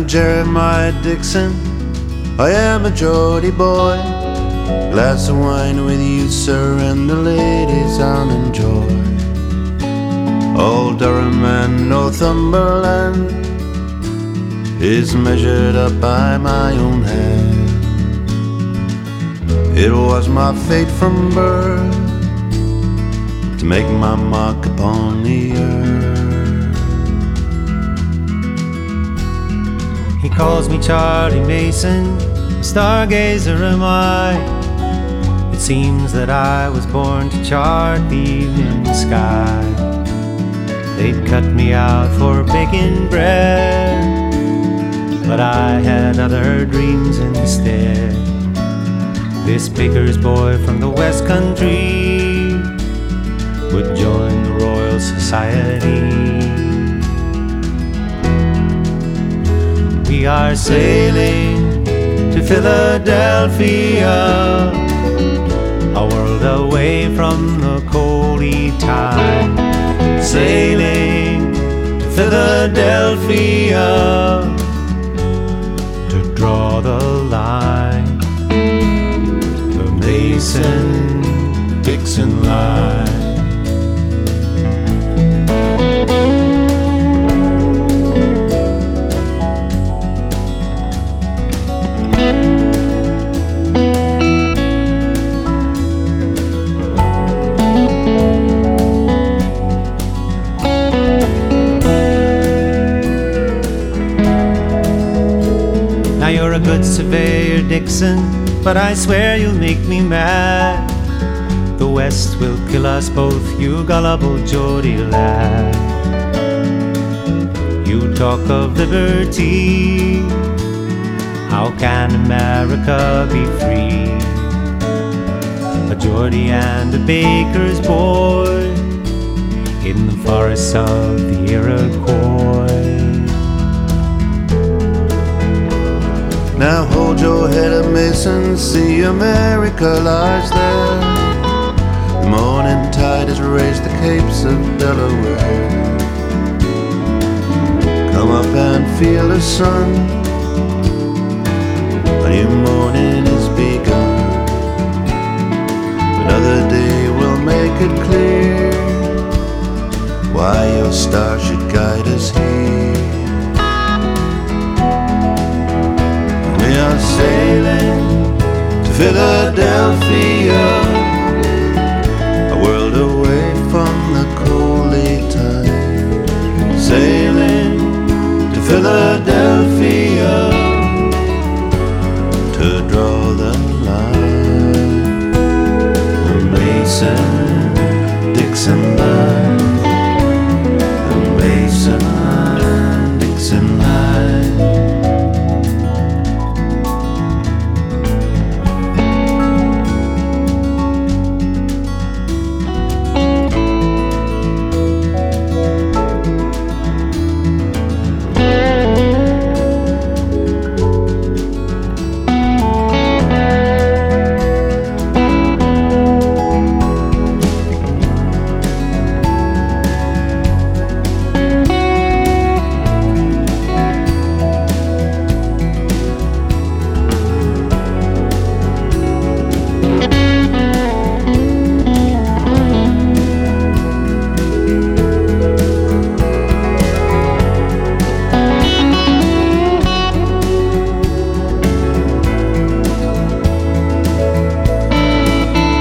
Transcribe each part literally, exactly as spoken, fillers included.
am Jeremiah Dixon, I am a Geordie boy. Glass of wine with you, sir, and the ladies I'll enjoy. Old Durham and Northumberland is measured up by my own hand. It was my fate from birth to make my mark upon the earth. He calls me Charlie Mason, a stargazer am I. It seems that I was born to chart the evening sky. They'd cut me out for baking bread, but I had other dreams instead. This baker's boy from the West Country would join the Royal Society. We are sailing to Philadelphia, a world away from the coldy tide. Sailing to Philadelphia to draw the line, the Mason-Dixon line. Now you're a good surveyor, Dixon, but I swear you'll make me mad. The West will kill us both, you gullible Geordie lad. You talk of liberty, how can America be free? A Geordie and a baker's boy in the forests of the Iroquois. Now hold your head up, Mason, see America lies there. The morning tide has raised the capes of Delaware. Come up and feel the sun, a new morning is begun. Another day will make it clear why your star should guide us here. We are sailing to Philadelphia, a world away from the coldy tide. Sailing to Philadelphia to draw the line, the Mason-Dixon line, the Mason-Dixon line.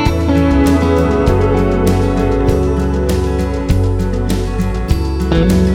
Thank you.